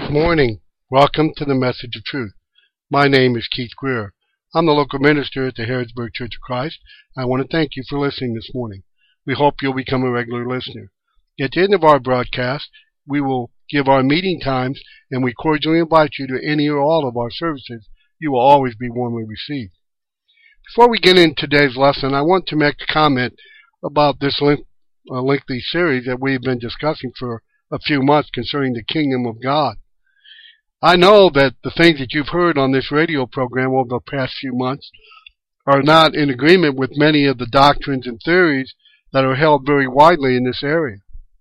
Good morning. Welcome to the Message of Truth. My name is Keith Greer. I'm the local minister at the Harrodsburg Church of Christ. I want to thank you for listening this morning. We hope you'll become a regular listener. At the end of our broadcast, we will give our meeting times, and we cordially invite you to any or all of our services. You will always be warmly received. Before we get into today's lesson, I want to make a comment about this lengthy series that we've been discussing for a few months concerning the kingdom of God. I know that the things that you've heard on this radio program over the past few months are not in agreement with many of the doctrines and theories that are held very widely in this area.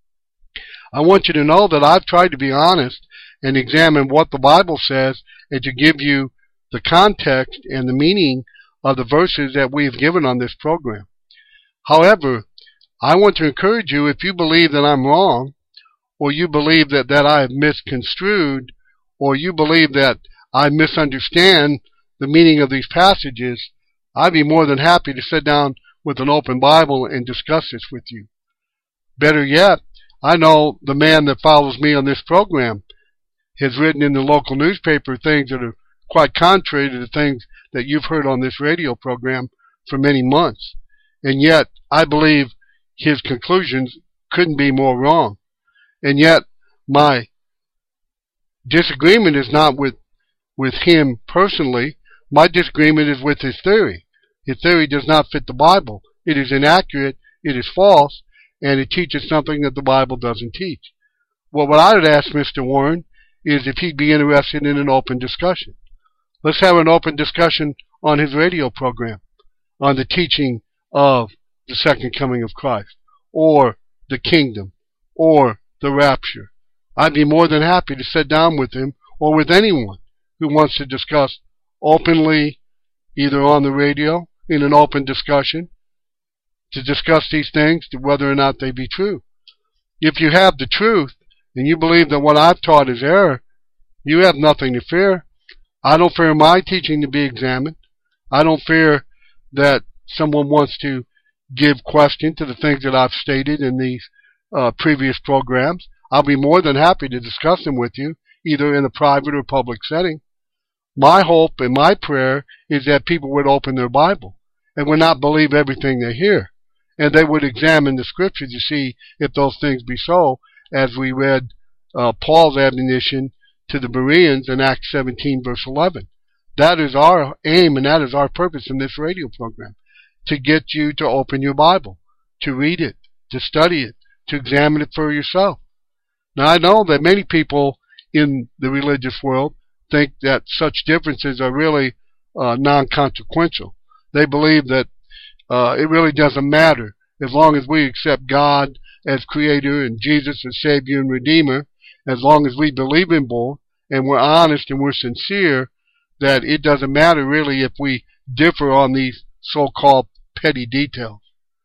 I want you to know that I've tried to be honest and examine what the Bible says and to give you the context and the meaning of the verses that we've given on this program. However, I want to encourage you, if you believe that I'm wrong, or you believe that I have misconstrued, or you believe that I misunderstand the meaning of these passages, I'd be more than happy to sit down with an open Bible and discuss this with you. Better yet, I know the man that follows me on this program has written in the local newspaper things that are quite contrary to the things that you've heard on this radio program for many months. And yet, I believe his conclusions couldn't be more wrong. And yet, my disagreement is not with him personally. My disagreement is with his theory. His theory does not fit the Bible. It is inaccurate, it is false, and it teaches something that the Bible doesn't teach. Well, what I would ask Mr. Warren is if he'd be interested in an open discussion. Let's have an open discussion on his radio program on the teaching of the second coming of Christ, or the kingdom, or the rapture. I'd be more than happy to sit down with him or with anyone who wants to discuss openly, either on the radio, in an open discussion, to discuss these things, to whether or not they be true. If you have the truth, and you believe that what I've taught is error, you have nothing to fear. I don't fear my teaching to be examined. I don't fear that someone wants to give question to the things that I've stated in these previous programs. I'll be more than happy to discuss them with you, either in a private or public setting. My hope and my prayer is that people would open their Bible and would not believe everything they hear, and they would examine the Scriptures to see if those things be so, as we read Paul's admonition to the Bereans in Acts 17, verse 11. That is our aim and that is our purpose in this radio program, to get you to open your Bible, to read it, to study it, to examine it for yourself. Now, I know that many people in the religious world think that such differences are really non-consequential. They believe that it really doesn't matter as long as we accept God as Creator and Jesus as Savior and Redeemer, as long as we believe in both and we're honest and we're sincere, that it doesn't matter really if we differ on these so-called petty details.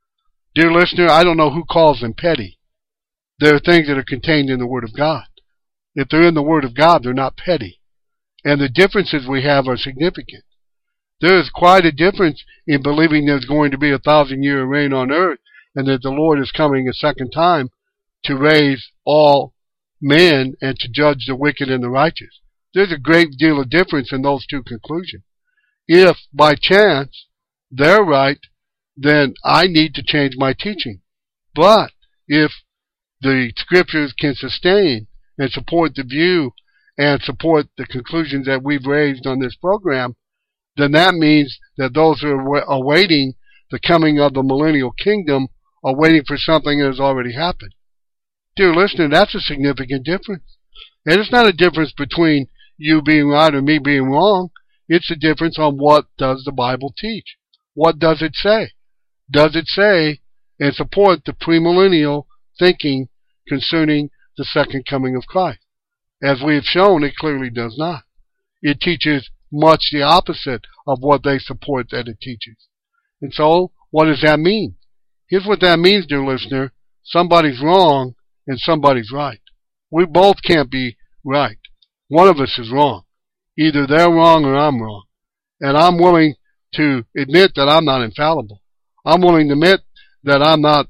Dear listener, I don't know who calls them petty. There are things that are contained in the Word of God. If they're in the Word of God, they're not petty. And the differences we have are significant. There is quite a difference in believing there's going to be 1,000-year reign on earth and that the Lord is coming a second time to raise all men and to judge the wicked and the righteous. There's a great deal of difference in those two conclusions. If, by chance, they're right, then I need to change my teaching. But if the Scriptures can sustain and support the view and support the conclusions that we've raised on this program, then that means that those who are awaiting the coming of the millennial kingdom are waiting for something that has already happened. Dear listener, that's a significant difference. And it's not a difference between you being right or me being wrong. It's a difference on what does the Bible teach. What does it say? Does it say and support the premillennial thinking concerning the second coming of Christ? As we have shown, it clearly does not. It teaches much the opposite of what they support that it teaches. And so, what does that mean? Here's what that means, dear listener. Somebody's wrong and somebody's right. We both can't be right. One of us is wrong. Either they're wrong or I'm wrong. And I'm willing to admit that I'm not infallible. I'm willing to admit that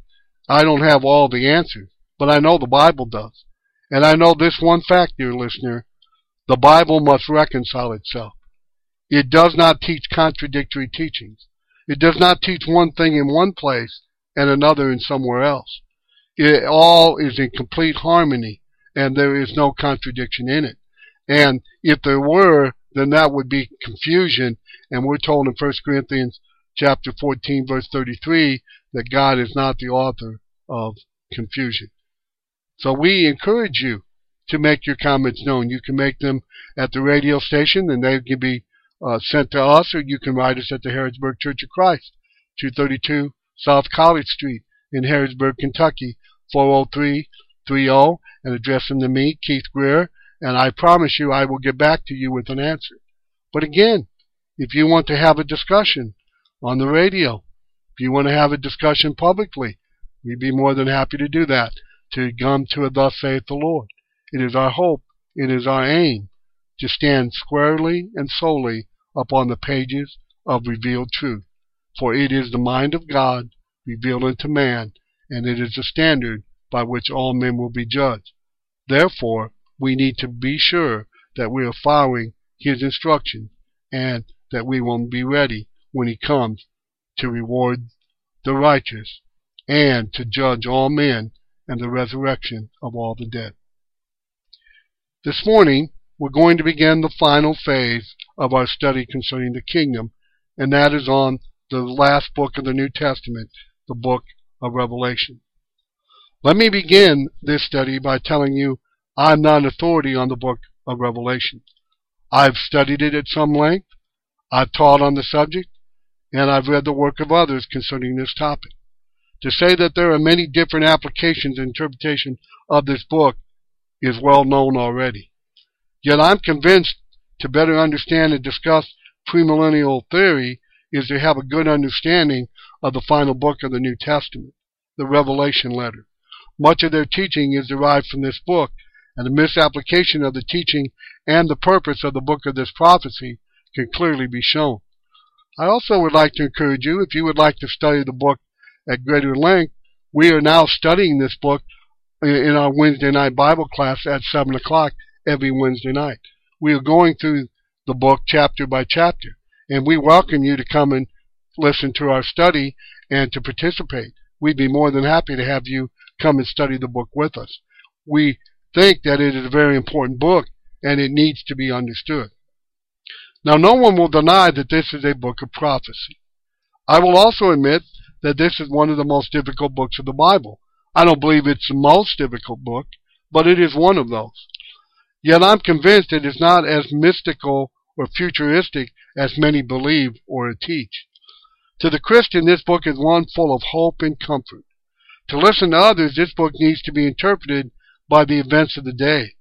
I don't have all the answers. But I know the Bible does. And I know this one fact, dear listener. The Bible must reconcile itself. It does not teach contradictory teachings. It does not teach one thing in one place and another in somewhere else. It all is in complete harmony, and there is no contradiction in it. And if there were, then that would be confusion, and we're told in 1 Corinthians chapter 14, verse 33, that God is not the author of confusion. So we encourage you to make your comments known. You can make them at the radio station, and they can be sent to us, or you can write us at the Harrodsburg Church of Christ, 232 South College Street in Harrodsburg, Kentucky, 40330, and address them to me, Keith Greer, and I promise you I will get back to you with an answer. But again, if you want to have a discussion on the radio, if you want to have a discussion publicly, we'd be more than happy to do that, to come to a thus saith the Lord. It is our hope, it is our aim, to stand squarely and solely upon the pages of revealed truth. For it is the mind of God revealed unto man, and it is the standard by which all men will be judged. Therefore, we need to be sure that we are following His instructions, and that we will be ready when He comes to reward the righteous and to judge all men and the resurrection of all the dead. This morning, we're going to begin the final phase of our study concerning the kingdom, and that is on the last book of the New Testament, the book of Revelation. Let me begin this study by telling you I'm not an authority on the book of Revelation. I've studied it at some length, I've taught on the subject, and I've read the work of others concerning this topic. To say that there are many different applications and interpretation of this book is well known already. Yet I'm convinced to better understand and discuss premillennial theory is to have a good understanding of the final book of the New Testament, the Revelation letter. Much of their teaching is derived from this book, and the misapplication of the teaching and the purpose of the book of this prophecy can clearly be shown. I also would like to encourage you, if you would like to study the book at greater length, we are now studying this book in our Wednesday night Bible class at 7 o'clock every Wednesday night. We are going through the book chapter by chapter, and we welcome you to come and listen to our study and to participate. We'd be more than happy to have you come and study the book with us. We think that it is a very important book, and it needs to be understood. Now, no one will deny that this is a book of prophecy. I will also admit that this is one of the most difficult books of the Bible. I don't believe it's the most difficult book, but it is one of those. Yet I'm convinced it is not as mystical or futuristic as many believe or teach. To the Christian, this book is one full of hope and comfort. To listen to others, this book needs to be interpreted by the events of the day.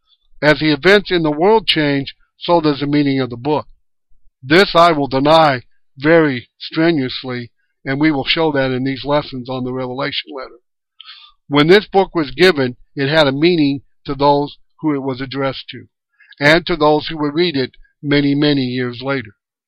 As the events in the world change, so does the meaning of the book. This I will deny very strenuously, and we will show that in these lessons on the Revelation letter. When this book was given, it had a meaning to those who it was addressed to, and to those who would read it many, many years later.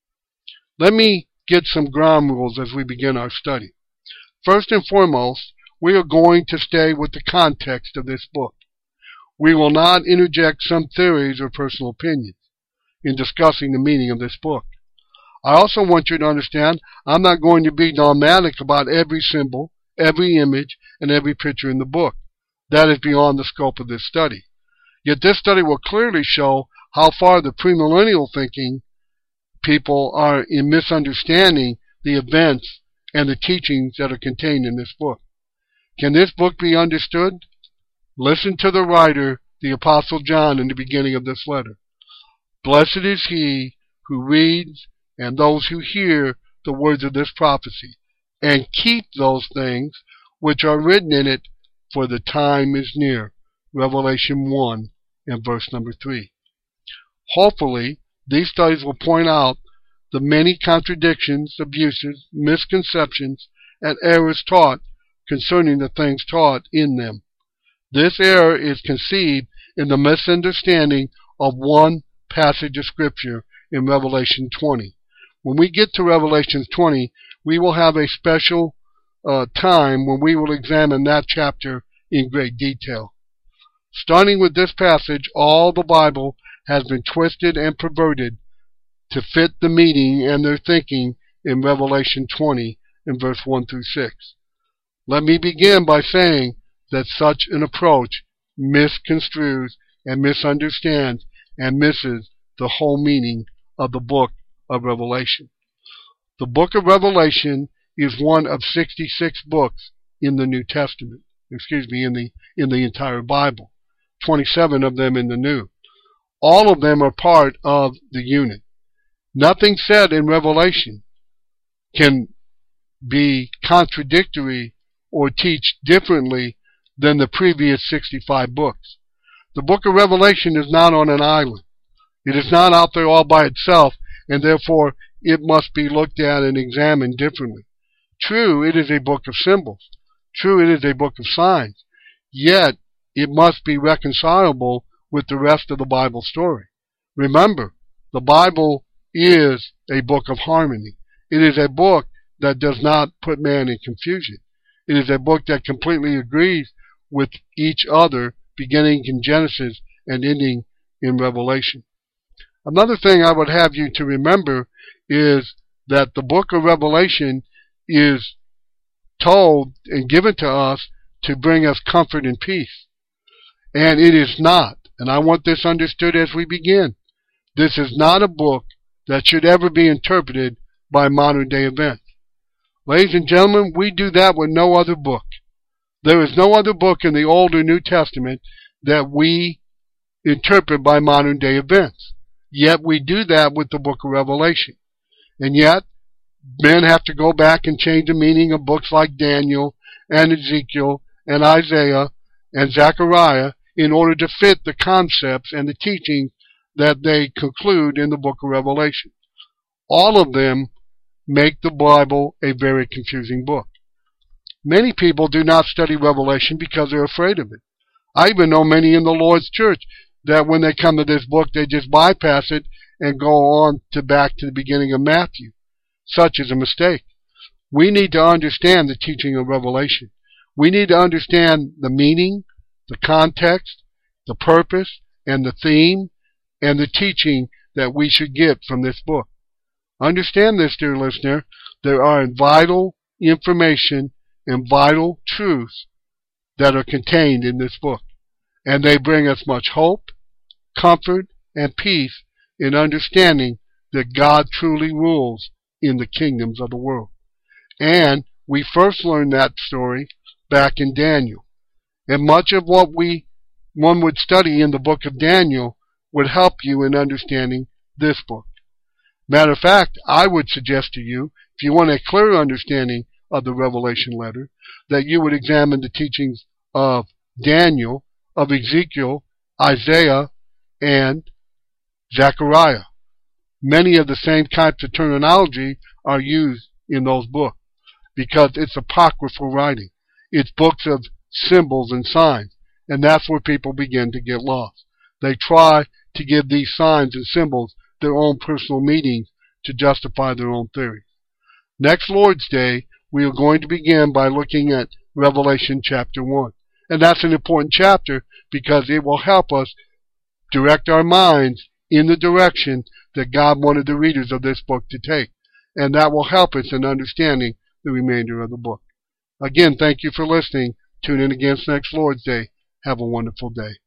Let me get some ground rules as we begin our study. First and foremost, we are going to stay with the context of this book. We will not interject some theories or personal opinions in discussing the meaning of this book. I also want you to understand I'm not going to be dogmatic about every symbol, every image, and every picture in the book. That is beyond the scope of this study. Yet this study will clearly show how far the premillennial thinking people are in misunderstanding the events and the teachings that are contained in this book. Can this book be understood? Listen to the writer, the Apostle John, in the beginning of this letter. Blessed is he who reads and those who hear the words of this prophecy, and keep those things which are written in it, for the time is near. Revelation 1 and verse number 3. Hopefully, these studies will point out the many contradictions, abuses, misconceptions, and errors taught concerning the things taught in them. This error is conceived in the misunderstanding of one passage of Scripture in Revelation 20. When we get to Revelation 20, we will have a special time when we will examine that chapter in great detail. Starting with this passage, all the Bible has been twisted and perverted to fit the meaning and their thinking in Revelation 20 in verse 1 through 6. Let me begin by saying that such an approach misconstrues and misunderstands and misses the whole meaning of the book of Revelation. The book of Revelation is one of 66 books in the New Testament. In the entire Bible. 27 of them in the New. All of them are part of the unit. Nothing said in Revelation can be contradictory or teach differently than the previous 65 books. The book of Revelation is not on an island. It is not out there all by itself, and therefore it must be looked at and examined differently. True, it is a book of symbols. True, it is a book of signs. Yet, it must be reconcilable with the rest of the Bible story. Remember, the Bible is a book of harmony. It is a book that does not put man in confusion. It is a book that completely agrees with each other, beginning in Genesis and ending in Revelation. Another thing I would have you to remember is that the book of Revelation is told and given to us to bring us comfort and peace. And it is not, and I want this understood as we begin, this is not a book that should ever be interpreted by modern day events. Ladies and gentlemen, we do that with no other book. There is no other book in the Old or New Testament that we interpret by modern day events. Yet we do that with the book of Revelation. And yet, men have to go back and change the meaning of books like Daniel and Ezekiel and Isaiah and Zechariah in order to fit the concepts and the teachings that they conclude in the book of Revelation. All of them make the Bible a very confusing book. Many people do not study Revelation because they're afraid of it. I even know many in the Lord's church that when they come to this book, they just bypass it and go on to back to the beginning of Matthew. Such is a mistake. We need to understand the teaching of Revelation. We need to understand the meaning, the context, the purpose, and the theme, and the teaching that we should get from this book. Understand this, dear listener. There are vital information and vital truths that are contained in this book. And they bring us much hope, comfort, and peace in understanding that God truly rules in the kingdoms of the world. And we first learned that story back in Daniel. And much of what one would study in the book of Daniel would help you in understanding this book. Matter of fact, I would suggest to you, if you want a clear understanding of the Revelation letter, that you would examine the teachings of Daniel, of Ezekiel, Isaiah, and Zechariah. Many of the same types of terminology are used in those books because it's apocryphal writing. It's books of symbols and signs, and that's where people begin to get lost. They try to give these signs and symbols their own personal meanings to justify their own theories. Next Lord's Day, we are going to begin by looking at Revelation chapter 1. And that's an important chapter because it will help us direct our minds in the direction that God wanted the readers of this book to take. And that will help us in understanding the remainder of the book. Again, thank you for listening. Tune in again next Lord's Day. Have a wonderful day.